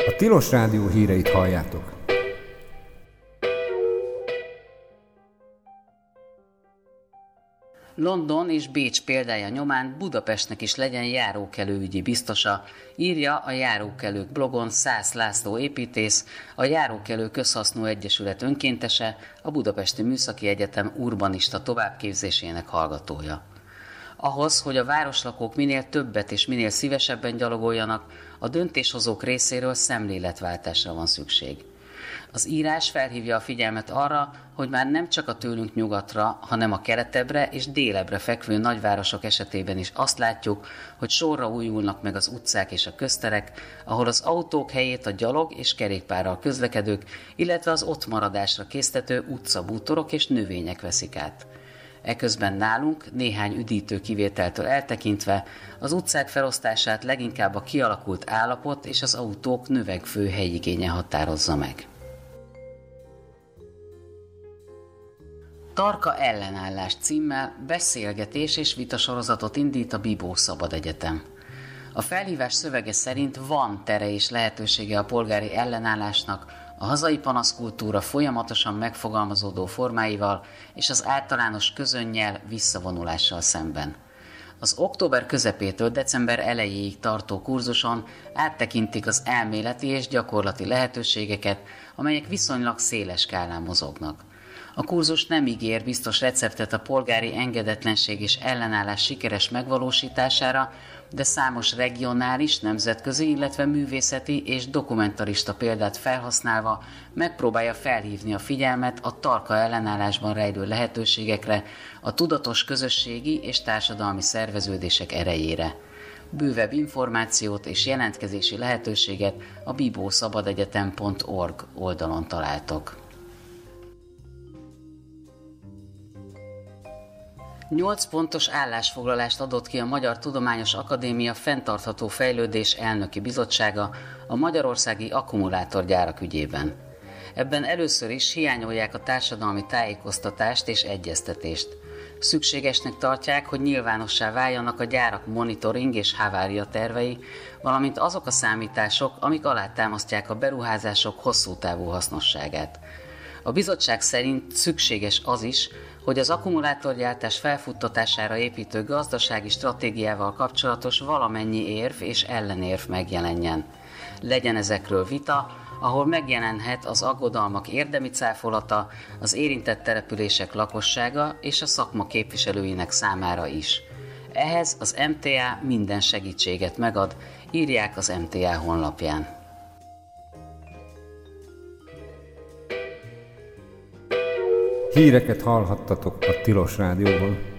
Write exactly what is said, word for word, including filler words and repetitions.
A Tilos Rádió híreit halljátok. London és Bécs példája nyomán Budapestnek is legyen járókelőügyi biztosa, írja a Járókelők blogon Szász László építész, a Járókelő Közhasznú Egyesület önkéntese, a Budapesti Műszaki Egyetem urbanista továbbképzésének hallgatója. Ahhoz, hogy a városlakók minél többet és minél szívesebben gyalogoljanak, a döntéshozók részéről szemléletváltásra van szükség. Az írás felhívja a figyelmet arra, hogy már nem csak a tőlünk nyugatra, hanem a keletebbre és délebre fekvő nagyvárosok esetében is azt látjuk, hogy sorra újulnak meg az utcák és a közterek, ahol az autók helyét a gyalog és kerékpárral közlekedők, illetve az ott maradásra késztető utcabútorok és növények veszik át. Eközben nálunk, néhány üdítő kivételtől eltekintve, az utcák felosztását leginkább a kialakult állapot és az autók növekvő helyigénye határozza meg. Tarka ellenállás címmel beszélgetés és vitasorozatot indít a Bibó Szabad Egyetem. A felhívás szövege szerint van tere és lehetősége a polgári ellenállásnak, a hazai panaszkultúra folyamatosan megfogalmazódó formáival és az általános közönnyel visszavonulással szemben. Az október közepétől december elejéig tartó kurzuson áttekintik az elméleti és gyakorlati lehetőségeket, amelyek viszonylag széles skálán mozognak. A kurzus nem ígér biztos receptet a polgári engedetlenség és ellenállás sikeres megvalósítására, de számos regionális, nemzetközi, illetve művészeti és dokumentarista példát felhasználva megpróbálja felhívni a figyelmet a tarka ellenállásban rejlő lehetőségekre, a tudatos közösségi és társadalmi szerveződések erejére. Bővebb információt és jelentkezési lehetőséget a bibó szabad egyetem pont org oldalon találtok. Nyolc pontos állásfoglalást adott ki a Magyar Tudományos Akadémia Fenntartható Fejlődés Elnöki Bizottsága a magyarországi akkumulátorgyárak ügyében. Ebben először is hiányolják a társadalmi tájékoztatást és egyeztetést. Szükségesnek tartják, hogy nyilvánossá váljanak a gyárak monitoring és havária tervei, valamint azok a számítások, amik alátámasztják a beruházások hosszú távú hasznosságát. A bizottság szerint szükséges az is, hogy az akkumulátorgyártás felfuttatására építő gazdasági stratégiával kapcsolatos valamennyi érv és ellenérv megjelenjen. Legyen ezekről vita, ahol megjelenhet az aggodalmak érdemi cáfolata, az érintett települések lakossága és a szakma képviselőinek számára is. Ehhez az em té á minden segítséget megad, írják az em té á honlapján. Híreket hallhattatok a Tilos Rádióban.